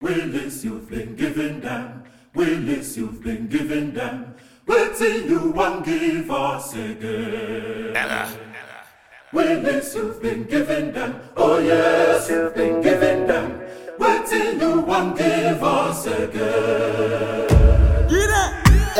Willis, you've been giving them. Willis, you've been giving them. Wait till you won't give us again. Willis, you've been giving them. Oh yes, you've been giving them. Wait till you won't give us again. Get it!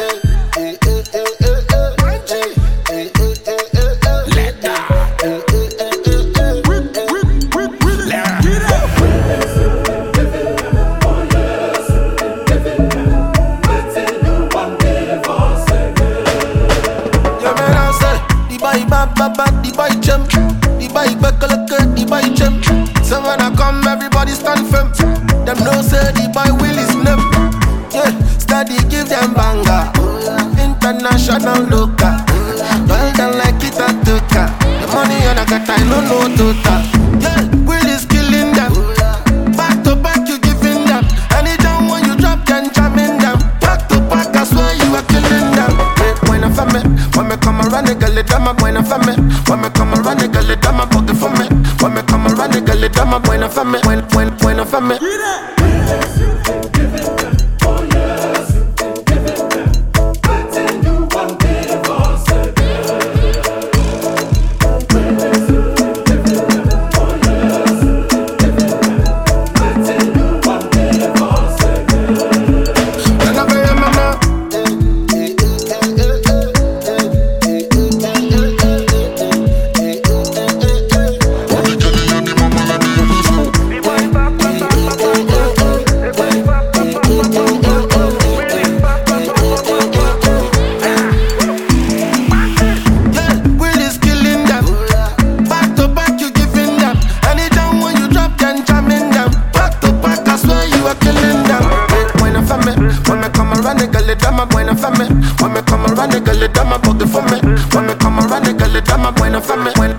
The boy jump, the boy back the boy jump. So when I come, everybody stand firm. Them know say the boy will is name. Yeah, steady give them banger. International local. Well done like it a toka. The money on a got I no total. Yeah, will is killing them. Back to back you giving them. Anytime when you drop then jamming them. Back to back I swear you are killing them. When I when me come around the girl, dama buena fame. When me come around the girl, dama poke for me. When me come around the girl, dama buena fame. Buena fame. Buena fame. When me come around the girl, dama poke for me. When me come around the girl, dama buena fame.